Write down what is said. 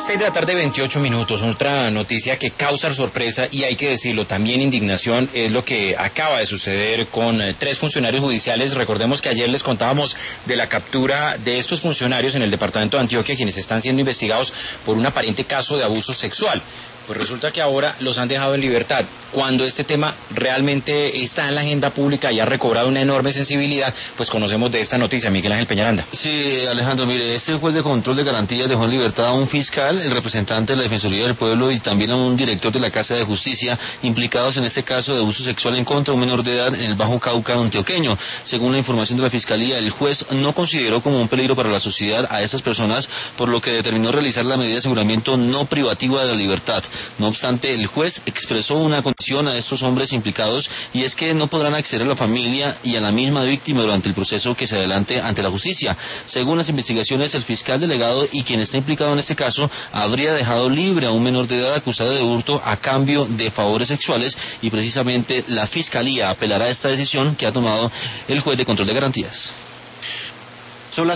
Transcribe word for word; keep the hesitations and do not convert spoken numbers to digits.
seis de la tarde, veintiocho minutos. Otra noticia que causa sorpresa y hay que decirlo, también indignación, es lo que acaba de suceder con eh, tres funcionarios judiciales. Recordemos que ayer les contábamos de la captura de estos funcionarios en el departamento de Antioquia, quienes están siendo investigados por un aparente caso de abuso sexual. Pues resulta que ahora los han dejado en libertad, cuando este tema realmente está en la agenda pública y ha recobrado una enorme sensibilidad. Pues conocemos de esta noticia, Miguel Ángel Peñaranda. Sí, Alejandro, mire, este juez de control de garantías dejó en libertad a un fiscal, el representante de la Defensoría del Pueblo y también a un director de la Casa de Justicia, implicados en este caso de abuso sexual en contra de un menor de edad en el Bajo Cauca antioqueño. Según la información de la Fiscalía, el juez no consideró como un peligro para la sociedad a estas personas, por lo que determinó realizar la medida de aseguramiento no privativa de la libertad. No obstante, el juez expresó una condición a estos hombres implicados, y es que no podrán acceder a la familia y a la misma víctima durante el proceso que se adelante ante la justicia. Según las investigaciones, el fiscal delegado y quien está implicado en este caso habría dejado libre a un menor de edad acusado de hurto a cambio de favores sexuales, y precisamente la Fiscalía apelará a esta decisión que ha tomado el juez de control de garantías.